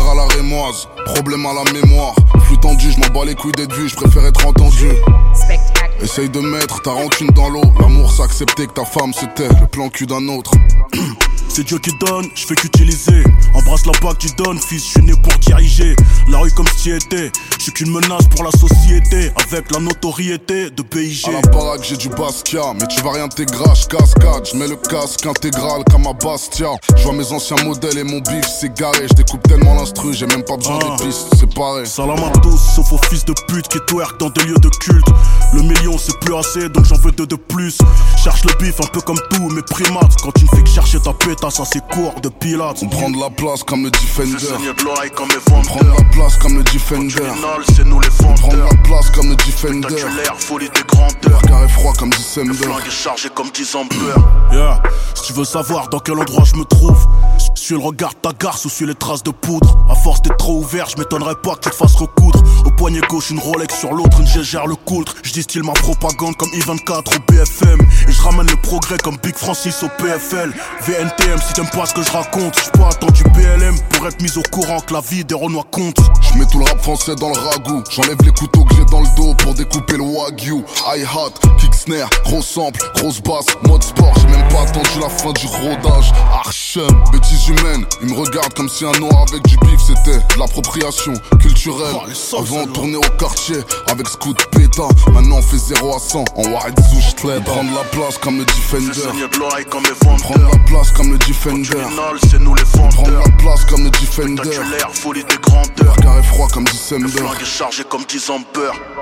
à la rémoise, problème à la mémoire. Flux tendu, je m'en bats les couilles d'être vu, je préfère être entendu. Essaye de mettre ta rancune dans l'eau. L'amour c'est accepter que ta femme c'était le plan cul d'un autre. C'est Dieu qui donne, je fais qu'utiliser. Embrasse la bague qui donne, fils, je suis né pour diriger. La rue comme si t'y étais, je suis qu'une menace pour la société. Avec la notoriété de PIG. À la baraque j'ai du Basquiat, mais tu vas rien t'égrache, cascade. Je mets le casque intégral comme à Bastia. Je vois mes anciens modèles et mon bif c'est garé. Je découpe tellement l'instru, j'ai même pas besoin des pistes, c'est pareil. Salam à tous, sauf aux fils de pute qui twerk dans des lieux de culte. Le million c'est plus assez, donc j'en veux deux de plus. Cherche le bif un peu comme tous mes primates. Quand tu ne fais que chercher ta pétasse, c'est court de pilates. On prend de la place comme le Defender. De l'oreille comme les vendeurs. Prendre la place comme le Defender. C'est nous les vendeurs. Prendre la place comme le Defender. Spectaculaire, folie des grandeurs. Carré froid comme December. Le flingue est chargé comme 10 ampères. Yeah. Si tu veux savoir dans quel endroit je me trouve, suis le regard de ta garce ou suis les traces de poudre. À force d'être trop ouvert, je m'étonnerais pas que tu te fasses recoudre. Au poignet gauche une Rolex, sur l'autre une Gégère le coultre. Je distille ma propagande comme I24 au BFM. Et je ramène le progrès comme Big Francis au PFL. VNTM si t'aimes pas ce que je raconte. J'suis pas attendu BLM pour être mis au courant que la vie des Renois compte. Je mets tout le rap français dans le ragoût. J'enlève les couteaux que j'ai dans le dos pour découper le wagyu. Hi-hat, kick snare, gros sample, grosse basse, mode sport. J'ai même pas attendu la fin du rodage. Archem, bêtise humaine. Ils me regardent comme si un noir avec du bif c'était de l'appropriation culturelle. Avant on tournait au quartier avec Scoot Péta. Maintenant on fait 0 à 100 en White Zouchtlet. Prendre la place comme le Defender. Prendre la place comme le Defender. C'est nous les vendeurs. Prendre la place comme le Defender. Spectaculaire, folie des grandeurs. Carré froid comme December. Le flingue est chargé comme 10 ampères.